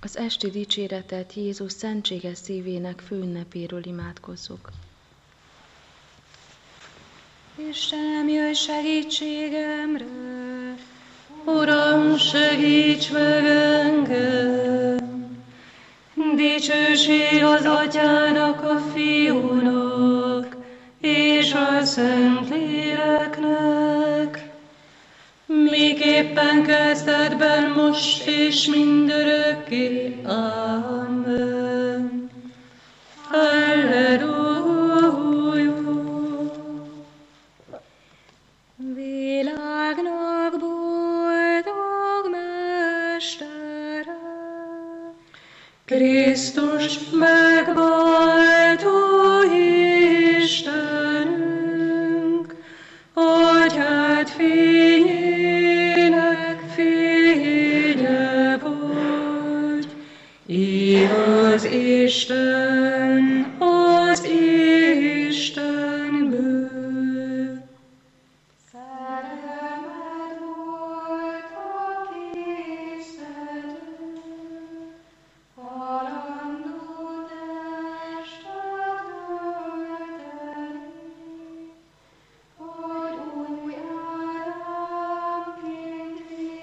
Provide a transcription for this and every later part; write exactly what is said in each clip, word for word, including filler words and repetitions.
Az esti dicséretet Jézus szentséges szívének főünnepéről imádkozzuk. Istenem, jöjj segítségemre! Uram, segíts meg engem! Dicsőség az Atyának, a Fiúnak, és a Szentléleknek, miképpen kezdetben, most és mindörökké. Amen. Halleluja! Világnak boldog Mestere, Krisztus megváltó Istenünk, Atyád fényének fénye vagy, igaz Isten az Istenből. Szerelmed volt a készletű, halandó testet ölteni, hogy új áramként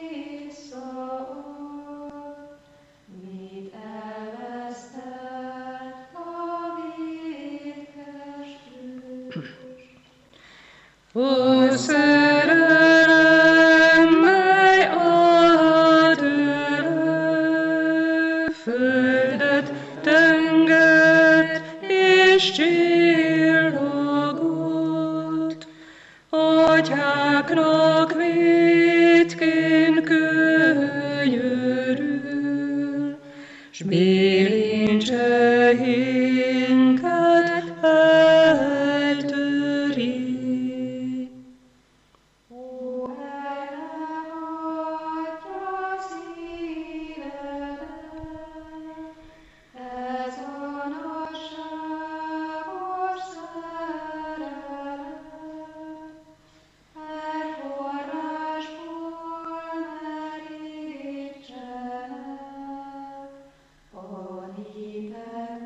visszaad, mit elvesztett a vétkes ős. Ó, szerelem, mely átölel földet, tengert és csillagot, atyáknak vétkén könyörül, s bilincsehinket eltöri. Ó, elhatja szívedet, ez a nagyságos szerelem, e forrásból merítsenek a népek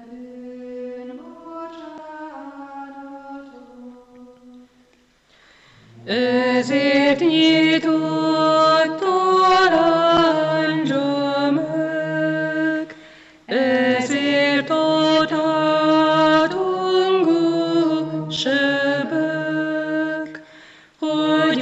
bűnbocsánatot. Ezért nyitott a láncsa meg, ezért a tátongó sebek, hogy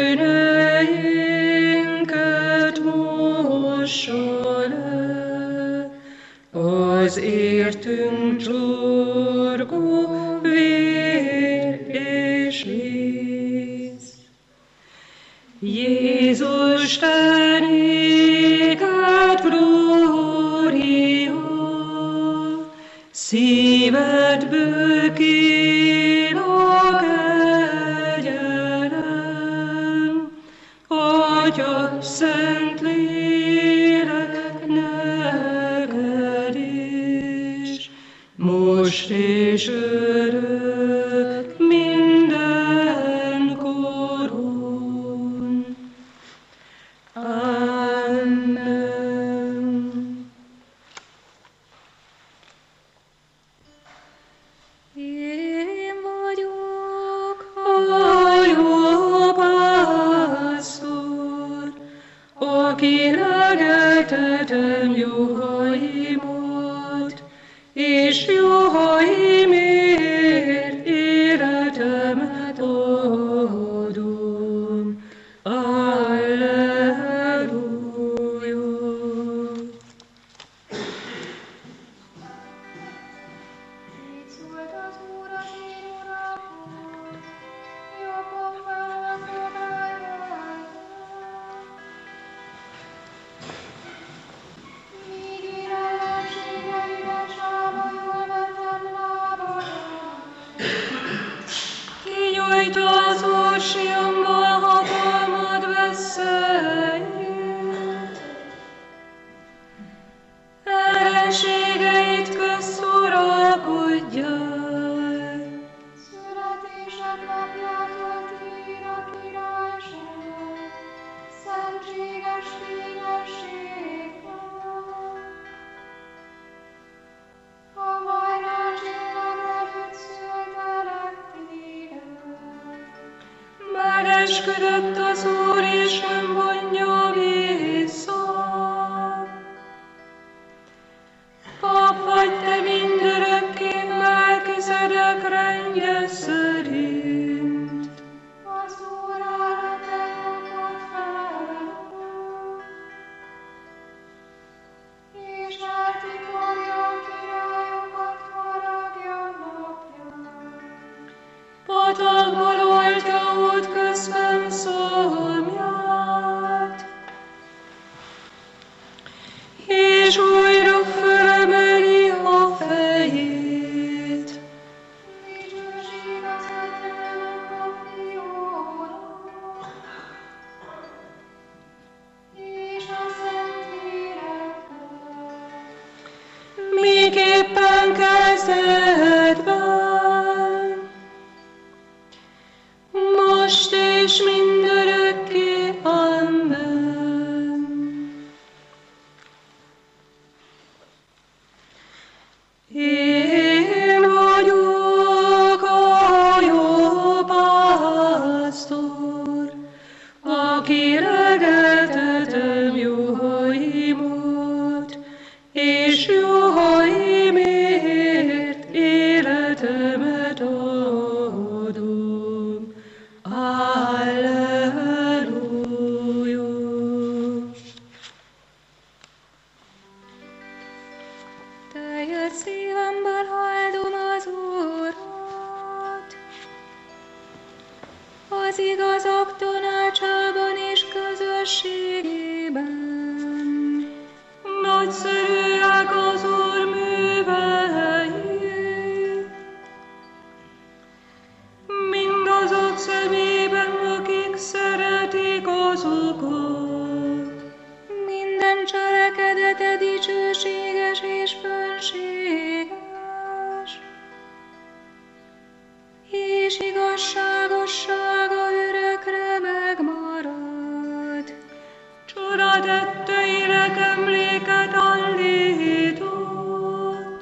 bűneinket mossa le, az értünk csorgó vér és víz. Jézus, te néked glória, szívedből kín a kegyelem, Atya, Szentlélek neked is, most és örök mindenkoron. Amen. Én vagyok a jó pásztor, aki legeltetem juhaimat, és juhaimért életemet adom. Alleluja! Így szólt az Úr az én Uramhoz, jobbom felett fogályoltam. Míg én ellenségeimet sámolva vettem rá, esküdött az Úr, és nem vonja vissza. Pap vagy te mindörökké, Melkisedek rendje szerint. Az Úr állatokot felrúg, és eltitkolja a királyokat haragja napján. Patakból oltja útközben szomját, és újra fölemeli a fejét. Dicsőség az Atyának, a Fiúnak, és a Szentléleknek, Miképpen kezdetben, most és mindörökké. Amen. Én vagyok a jó pásztor, aki legeltetem juhaimat, és juhaimért életemet adom. Alleluja! Teljes szívemből áldom az Urat, az igazak tanácsában és közösségében. Nagyszerűek az Úr művei, mindazok szemében, akik szeretik azokat. Minden cselekedete dicsőséges és fönséges, és igazságossága örökre megmarad. Csoda tetteinek emléket állított,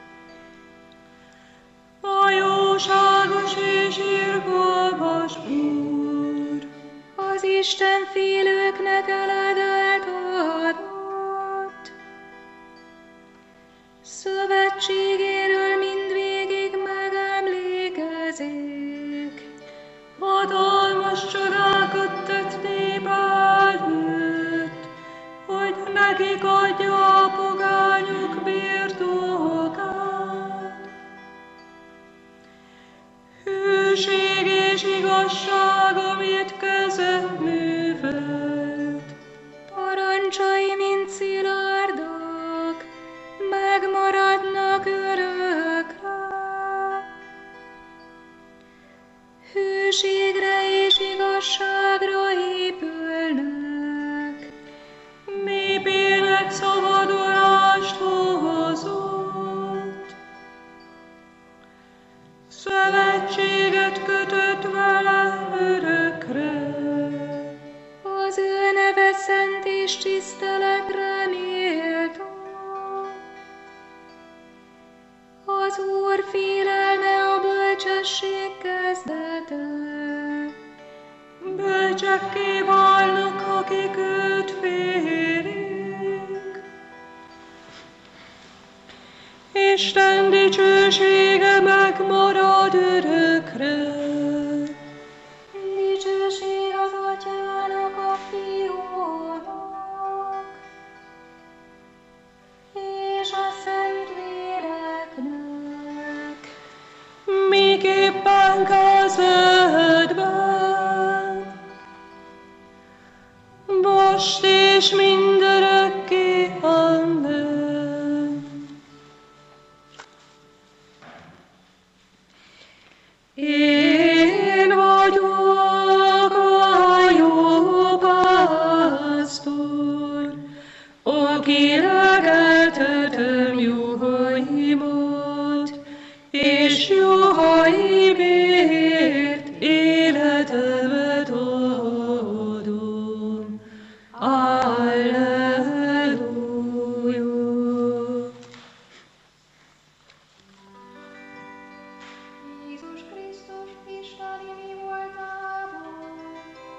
a jóságos és irgalmas Úr. Az Isten félőknek eledelt adott, szövetségéről mindvégig megemlékezik. Hatalmas csodákat tett nép előtt, hogy nekik adja a pogányok birtokát. Hűség és igazság, amit keze művelt. Parancsai, mint szilárdak, megmaradnak örökre. Hűségre és igazságra épülnek. Népének szabadulást hozott, szövetséget kötött vele örökre. Az ő neve szent és tiszteletre méltó. Az Úr félelme a bölcsesség kezdete. Bölcsekké válnak, akik őt félik. Isten dicsősége megmarad örökre. dicsőség az Atyának, a Fiúnak, és a Szentléleknek, Miképpen kezdetben, most és mindörökké. Amen. Én vagyok a jó pásztor, aki legeltetem juhaimat, és juhaimért életemet adom. Alleluja! Jézus Krisztus isteni mi voltából,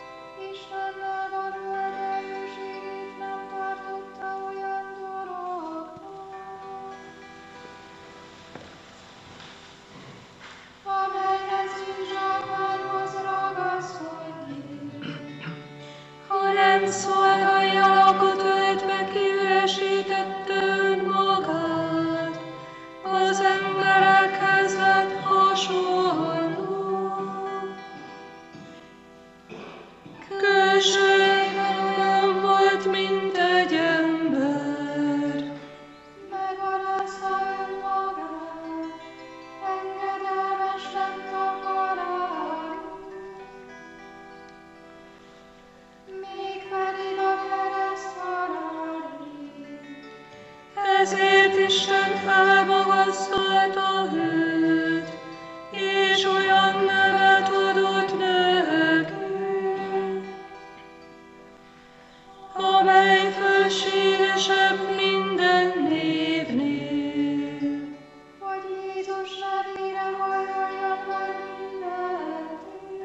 Ezért Isten felmagasztalta őt, és olyan nevet adott neki, amely fölségesebb minden névnél. Hogy Jézus nevére hajoljon meg mindenki,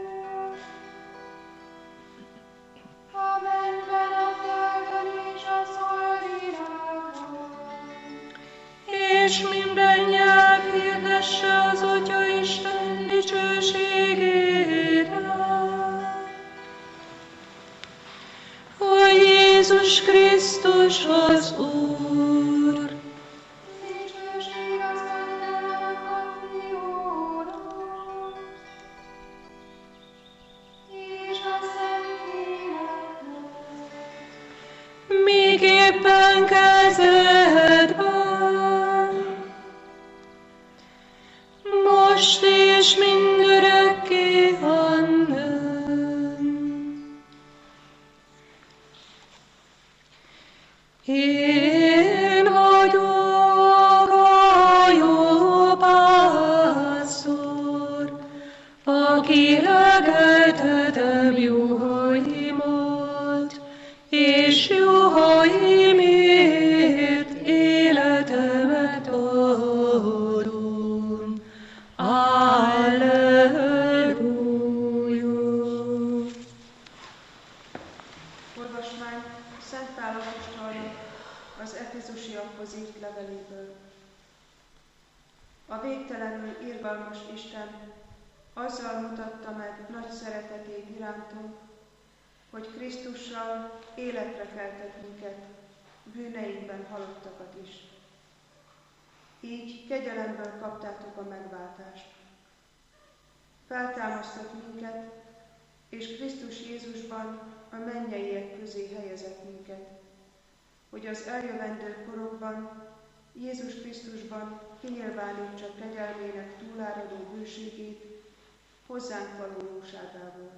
a mennyben, a földön és a szolvirágon. És minden nyelv hirdesse az Atya Isten dicsőségére, hogy Jézus Krisztus az Úr. Dicsőség az Atyának, a Fiúnak, és a Szentléleknek. Míg éppen kezdetben, most és mindörökké. Amen. Én vagyok a jó pásztor, aki legeltetem juhaimat, és juhaimért életemet adom. Alleluja! Olvasmány Szent Pál apostolnak az Efezusiakhoz írt leveléből. A végtelenül irgalmas Isten azzal mutatta meg nagy szeretetét irántunk, hogy Krisztussal életre keltett minket, bűneinkben halottakat is. Így kegyelemből kaptátok a megváltást. Feltámasztott minket, és Krisztus Jézusban a mennyeiek közé helyezett minket, hogy az eljövendő korokban Jézus Krisztusban kinyilvánítsa kegyelmének túláradó bőségét hozzánk való jóságából.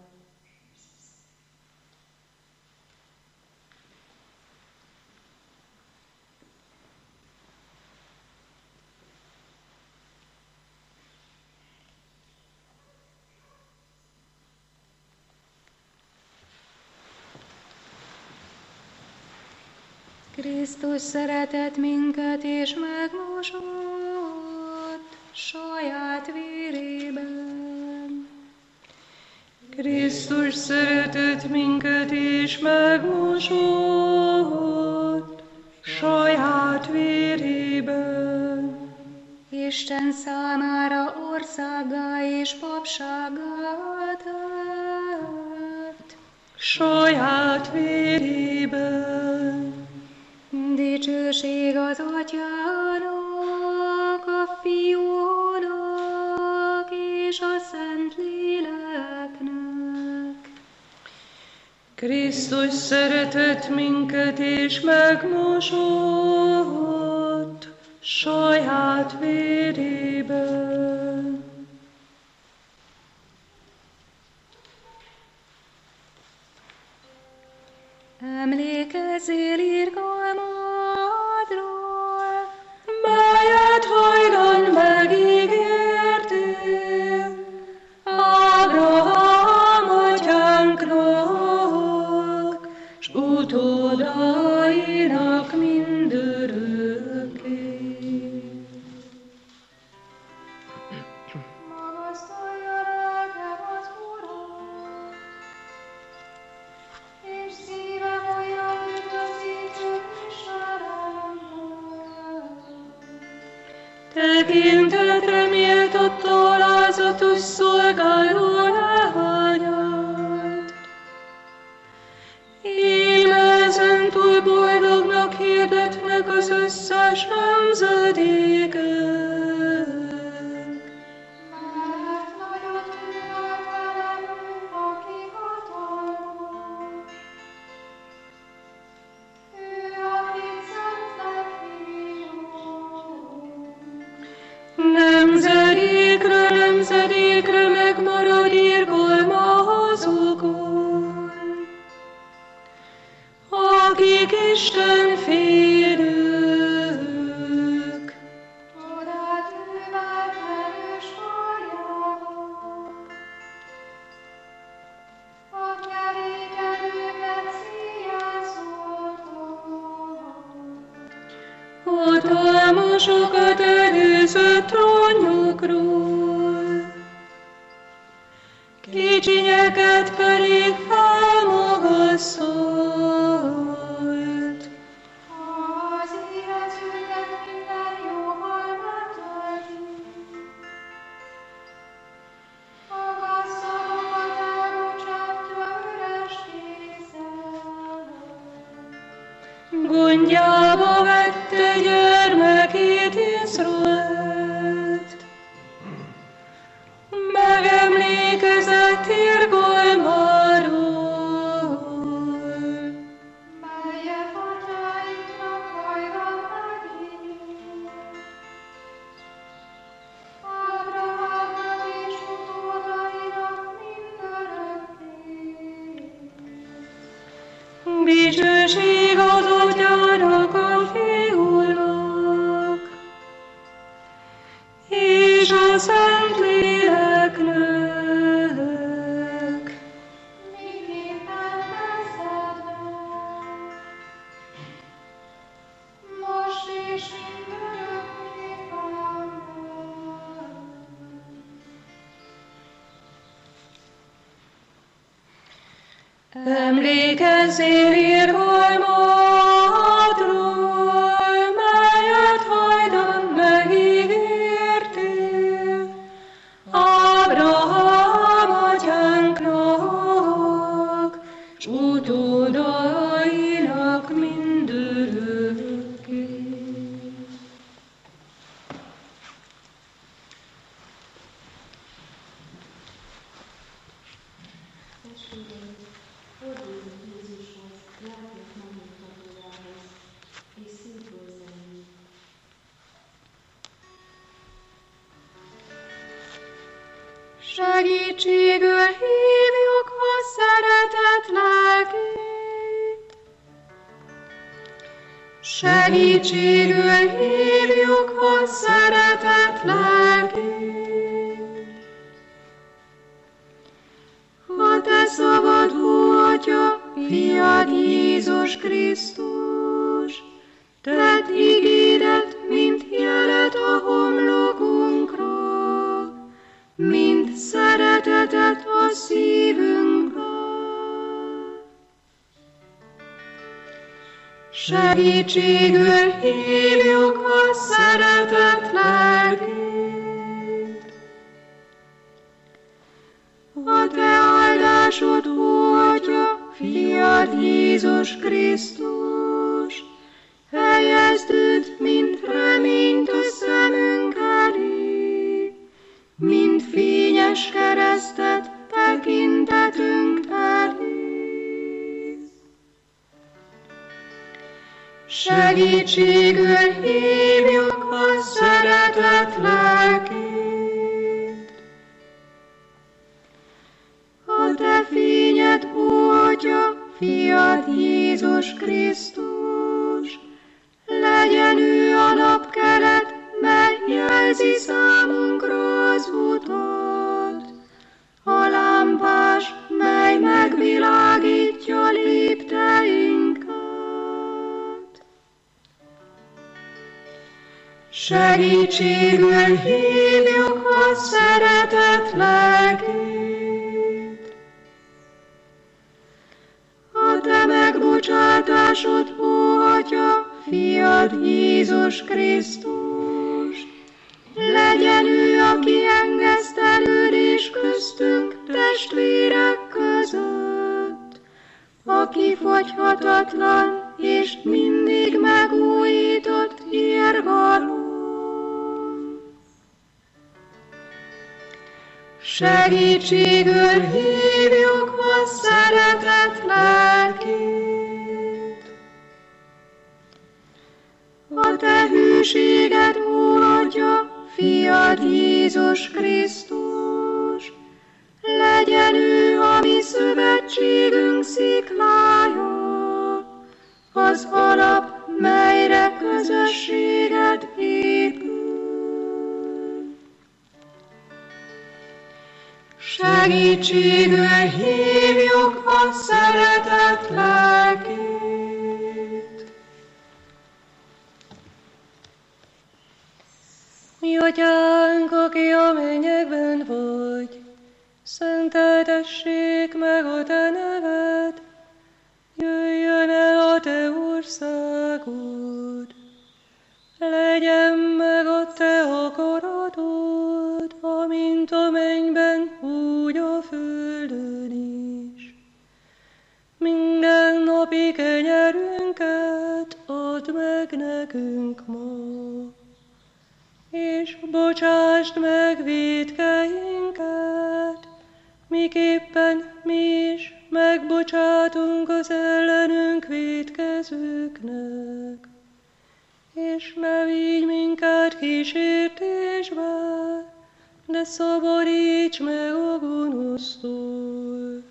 Krisztus szeretett minket és megmosott saját vérében. Krisztus szeretett minket és megmosott saját vérében. Isten számára országgá és papsággá tett Saját vérében. dicsőség az Atyának, a Fiúnak és a Szentléleknek. Krisztus szeretett minket és megmosott saját vérében. Emlékezzél irgalmadról, melyet hajdan megígértél Ábrahám atyánknak, s utódainak mindörökké. Magasztalja lelkem az Urat, és szívem olyan üdvözítő Istenemben. Tekintetre méltott alázatos szolgáló leányát. Íme ezentúl boldognak hirdetnek az összes nemzedékek. Mert nagyot művelt velem, aki hatalmas. Ő, akit szentnek hívunk. Nemzedékre, nemzedékre megmarad irgalma azokon, akik Isten félők. városokat előzött trónjukról, kicsinyeket pedig felmagasszolt. Az életünket minden jóval tölti. A gazdagakat elbocsátja üres kézzel. Gondjába vette gyermekét Izraelt, megemlékezett irgalmáról. Melyek atyáinknak hajdan megírt. Ábrahámnak és utódainak mindörökké. Dicsőség az Atyának, a Fiúnak, és a Szentléleknek. Miképpen kezdetben, most és mindörökké. Amen. Emlékezzél irgalmadról, melyet hajdan megígértél Ábrahám atyánknak, s utódainak mindörökké. Testvéreim, forduljunk Jézushoz, lelkünk megnyugtatójához, és szívből zenéljünk. Segítségül hívjuk a szeretet lelkét. Segítségül hívjuk a szeretet lelkét. A te szavad, ó Atya, fiad Jézus Krisztus, tedd ígéret, mint jelet a homlokunkra, mint szeretetet a szívünkbe. Segítségül hívjuk a szeretet lelkét. A te áldásod, ó Atya, fiad Jézus Krisztus, helyezd őt, mint reményt a szemünk elé, mint fényes keresztet tekintetünk elé. Segítségül hívjuk a szeretet lelkét. A te fényed, ó Atya, fiad Jézus Krisztus, legyen ő a napkelet, mely jelzi számunkra az utat, a lámpás, mely megvilágítja lépteinket. Segítségül hívjuk a szeretet lelkét. A te megbocsátásod, ó Atya, fiad Jézus Krisztus, legyen ő a kiengesztelődés köztünk testvérek között, a kifogyhatatlan és mindig megújított irgalom. Segítségül hívjuk a szeretet lelkét. A te hűséged, ó Atya, fiad Jézus Krisztus, legyen ő a mi szövetségünk sziklája, az alap, melyre közösséged épül. Segítségül hívjuk a szeretet lelkét. Atyánk, aki a mennyekben vagy, szenteltessék meg a te neved, jöjjön el a te országod, legyen meg a te akaratod, amint a mennyben, úgy a földön is. Minden napi kenyerünket add meg nekünk ma, és bocsásd meg vétkeinket, miképpen mi is megbocsátunk az ellenünk vétkezőknek. És ne vigy minket kísértésbe, de szabadíts meg a gonosztól.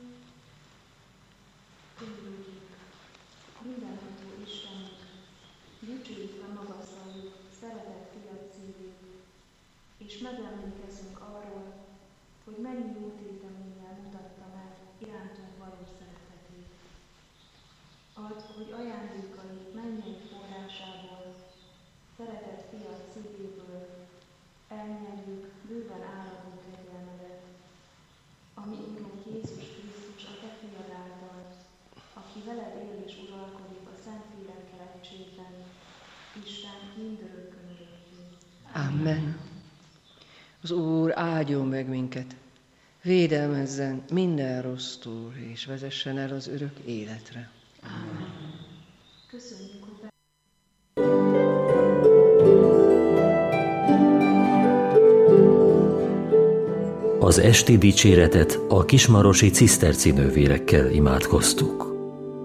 Mindenható Istenünk, dicsőítve magasztaljuk szeretett fiad szívét, és megemlékezünk arról, hogy mennyi jó téteménnyel mutatta meg irántunk való szeretetét. Add, hogy ajándékai mennyei forrásából, szeretett fiad szívéből elnyerjük bőven áradó kegyelmedet, ami Urunk Jézus Krisztus a te fiad által, aki veled él és uralkodik a Szentlélekkel egységben, Isten mindörökkön örökké. Amen. Az Úr áldjon meg minket, védelmezzen minden rossztól, és vezessen el az örök életre. Amen. Köszönjük, hogy be... Az esti dicséretet a kismarosi ciszterci nővérekkel imádkoztuk.